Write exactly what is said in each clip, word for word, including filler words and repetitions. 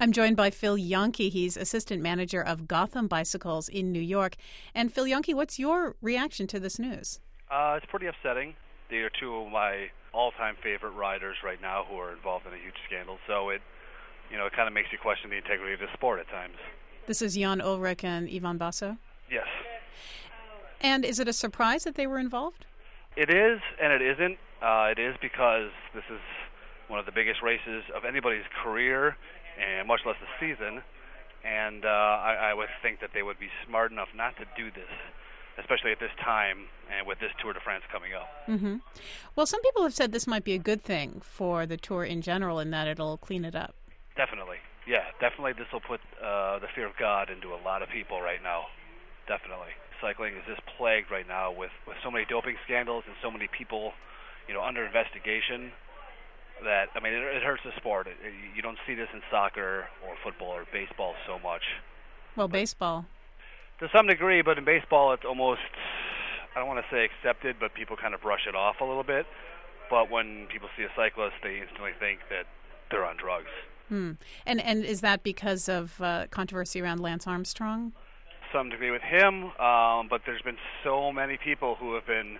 I'm joined by Phil Yonke. He's assistant manager of Gotham Bicycles in New York. And Phil Yonke, what's your reaction to this news? Uh, it's pretty upsetting. They are two of my all-time favorite riders right now who are involved in a huge scandal. So it, you know, it kind of makes you question the integrity of the sport at times. This is Jan Ullrich and Ivan Basso? Yes. And is it a surprise that they were involved? It is, and it isn't. Uh, it is because this is one of the biggest races of anybody's career, and much less the season. And uh, I, I would think that they would be smart enough not to do this, especially at this time and with this Tour de France coming up. Mm-hmm. Well, some people have said this might be a good thing for the Tour in general in that it'll clean it up. Definitely. Yeah, definitely this will put uh, the fear of God into a lot of people right now. Definitely. Cycling is just plagued right now with, with so many doping scandals and so many people, you know, under investigation that, I mean, it, it hurts the sport. It, it, you don't see this in soccer or football or baseball so much. Well, but, baseball. To some degree, but in baseball it's almost, I don't want to say accepted, but people kind of brush it off a little bit. But when people see a cyclist, they instantly think that they're on drugs. Hmm. And and is that because of uh, controversy around Lance Armstrong? Some degree with him, um, but there's been so many people who have been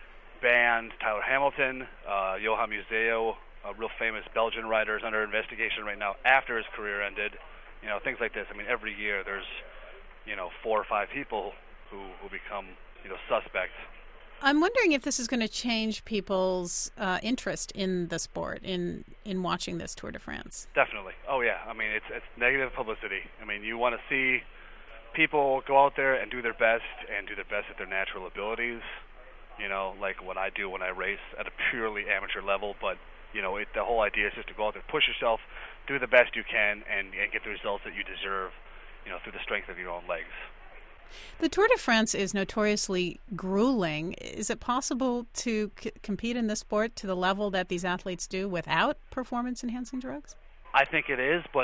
banned. Tyler Hamilton, uh, Johan Museeuw, a real famous Belgian rider, is under investigation right now after his career ended. You know, things like this. I mean, every year there's, you know, four or five people who, who become, you know, suspects. I'm wondering if this is going to change people's uh, interest in the sport, in in watching this Tour de France. Definitely. Oh, yeah. I mean, it's it's negative publicity. I mean, you want to see people go out there and do their best and do their best at their natural abilities, you know, like what I do when I race at a purely amateur level. But, you know, it, the whole idea is just to go out there, push yourself, do the best you can, and, and get the results that you deserve, you know, through the strength of your own legs. The Tour de France is notoriously grueling. Is it possible to c- compete in this sport to the level that these athletes do without performance-enhancing drugs? I think it is, but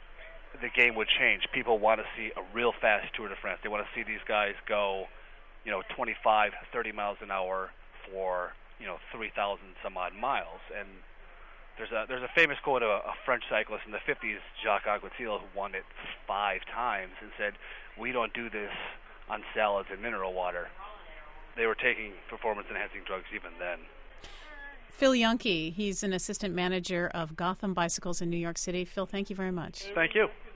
the game would change. People want to see a real fast Tour de France. They want to see these guys go, you know, twenty-five, thirty miles an hour for, you know, three thousand some odd miles. And there's a there's a famous quote of a, a French cyclist in the fifties, Jacques Anquetil, who won it five times and said, "We don't do this on salads and mineral water." They were taking performance-enhancing drugs even then. Phil Yonke, he's an assistant manager of Gotham Bicycles in New York City. Phil, thank you very much. Thank you.